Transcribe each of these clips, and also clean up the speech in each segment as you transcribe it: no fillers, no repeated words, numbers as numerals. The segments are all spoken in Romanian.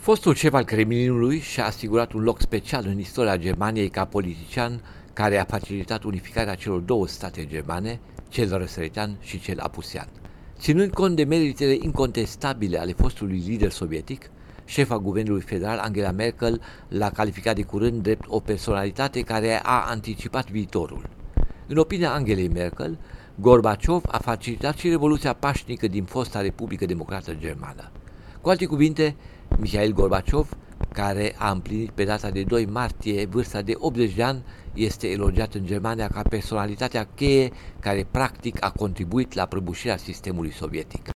Fostul șef al Kremlinului și-a asigurat un loc special în istoria Germaniei ca politician care a facilitat unificarea celor două state germane, cel răsăritean și cel apusean. Ținând cont de meritele incontestabile ale fostului lider sovietic, șefa guvernului federal Angela Merkel l-a calificat de curând drept o personalitate care a anticipat viitorul. În opinia Angelei Merkel, Gorbaciov a facilitat și revoluția pașnică din fosta Republică Democrată Germană. Cu alte cuvinte, Mihail Gorbaciov, care a împlinit pe data de 2 martie vârsta de 80 de ani, este elogiat în Germania ca personalitatea cheie care practic a contribuit la prăbușirea sistemului sovietic.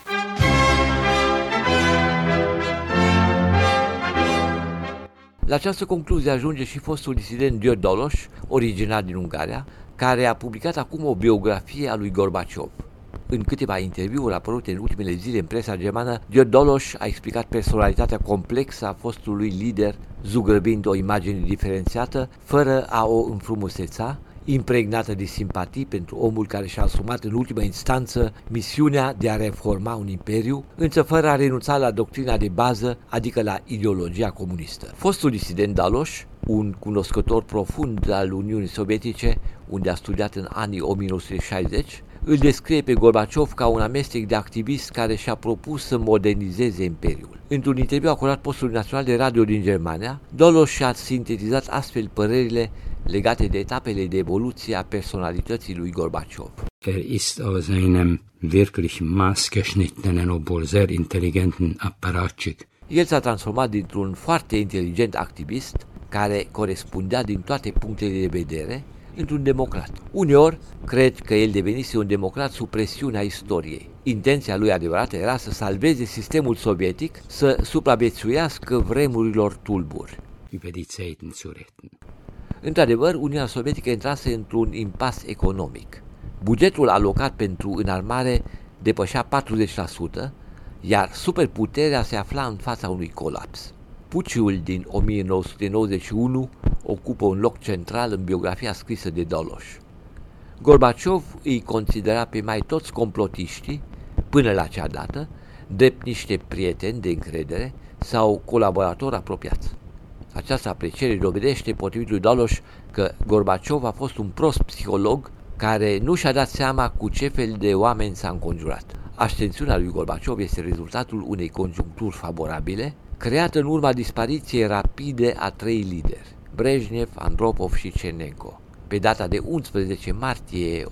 La această concluzie ajunge și fostul disident György Doloș, originar din Ungaria, care a publicat acum o biografie a lui Gorbaciov. În câteva interviuri apărute în ultimele zile în presa germană, György Doloș a explicat personalitatea complexă a fostului lider, zugrăbind o imagine diferențiată, fără a o înfrumuseța, impregnată de simpatii pentru omul care și-a asumat în ultima instanță misiunea de a reforma un imperiu, însă fără a renunța la doctrina de bază, adică la ideologia comunistă. Fostul disident Doloș, un cunoscător profund al Uniunii Sovietice, unde a studiat în anii 1960, îl descrie pe Gorbaciov ca un amestec de activist care și-a propus să modernizeze imperiul. Într-un interviu acordat postului național de radio din Germania, Doloș și-a sintetizat astfel părerile legate de etapele de evoluție a personalității lui Gorbaciov. Ist aus einem wirklich maßgeschnittenen, obwohl sehr intelligenten Apparatschik. El s-a transformat dintr-un foarte inteligent activist care corespundea din toate punctele de vedere într-un democrat. Uneori, cred că el devenise un democrat sub presiunea istoriei. Intenția lui adevărată era să salveze sistemul sovietic, să supraviețuiască vremurilor tulburi. Über die Zeiten zu retten. Într-adevăr, Uniunea Sovietică intrase într-un impas economic. Bugetul alocat pentru înarmare depășea 40%, iar superputerea se afla în fața unui colaps. Puciul din 1991 ocupă un loc central în biografia scrisă de Doloș. Gorbaciov îi considera pe mai toți complotiștii, până la acea dată, drept niște prieteni de încredere sau colaboratori apropiați. Această apreciere dovedește, potrivit lui Doloș, că Gorbaciov a fost un prost psiholog care nu și-a dat seama cu ce fel de oameni s-a înconjurat. Ascensiunea lui Gorbaciov este rezultatul unei conjuncturi favorabile, creată în urma dispariției rapide a 3 lideri, Brejnev, Andropov și Chernenko. Pe data de 11 martie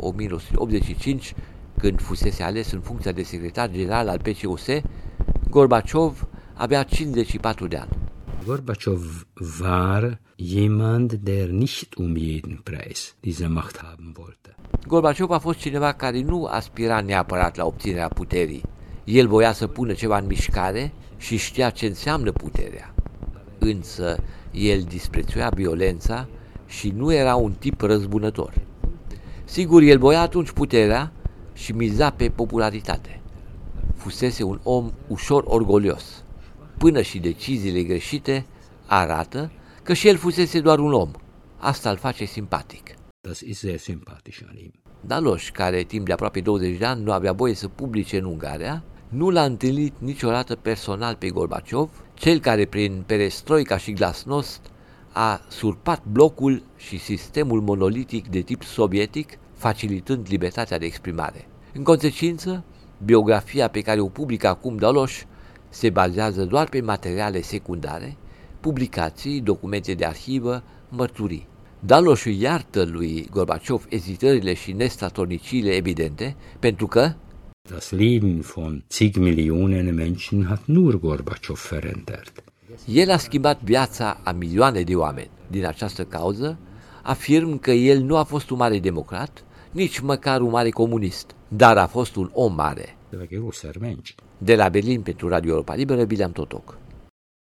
1985, când fusese ales în funcția de secretar general al PCUS, Gorbaciov avea 54 de ani. Gorbaciov war jemand, der nicht um jeden Preis diese Macht haben wollte. Gorbaciov a fost cineva care nu aspira neapărat la obținerea puterii. El voia să pună ceva în mișcare și știa ce înseamnă puterea. Însă el disprețuia violența și nu era un tip răzbunător. Sigur, el voia atunci puterea și miza pe popularitate. Fusese un om ușor orgolios. Până și deciziile greșite arată că și el fusese doar un om. Asta îl face simpatic. Das ist sehr sympathisch an ihm. Daloș, care timp de aproape 20 de ani nu avea voie să publice în Ungaria, nu l-a întâlnit niciodată personal pe Gorbaciov, cel care prin perestroica și glasnost a surpat blocul și sistemul monolitic de tip sovietic, facilitând libertatea de exprimare. În consecință, biografia pe care o publică acum Daloș se bazează doar pe materiale secundare, publicații, documente de arhivă, mărturii. Daloș îi iartă lui Gorbaciov ezitările și nestatorniciile evidente, pentru că das Leben von zig Millionen Menschen hat nur Gorbaciov verändert. El a schimbat viața a milioane de oameni. Din această cauză, afirm că el nu a fost un mare democrat, nici măcar un mare comunist, dar a fost un om mare. De la Berlin pentru Radio Europa Liberă, Bileam Totoc.